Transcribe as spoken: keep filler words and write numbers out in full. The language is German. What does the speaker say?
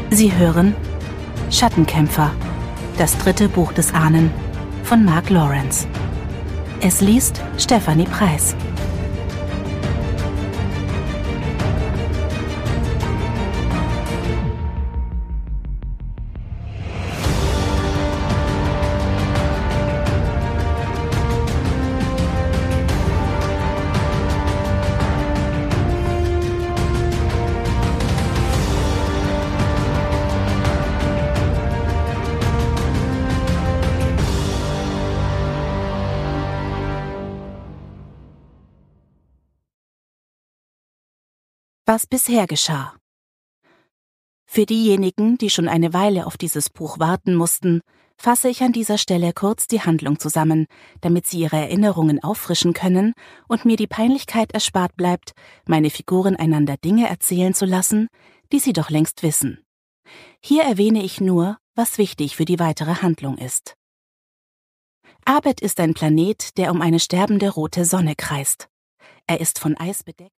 Sie hören Schattenkämpfer, das dritte Buch des Ahnen von Mark Lawrence. Es liest Stefanie Preis. Was bisher geschah. Für diejenigen, die schon eine Weile auf dieses Buch warten mussten, fasse ich an dieser Stelle kurz die Handlung zusammen, damit Sie Ihre Erinnerungen auffrischen können und mir die Peinlichkeit erspart bleibt, meine Figuren einander Dinge erzählen zu lassen, die sie doch längst wissen. Hier erwähne ich nur, was wichtig für die weitere Handlung ist. Abed ist ein Planet, der um eine sterbende rote Sonne kreist. Er ist von Eis bedeckt.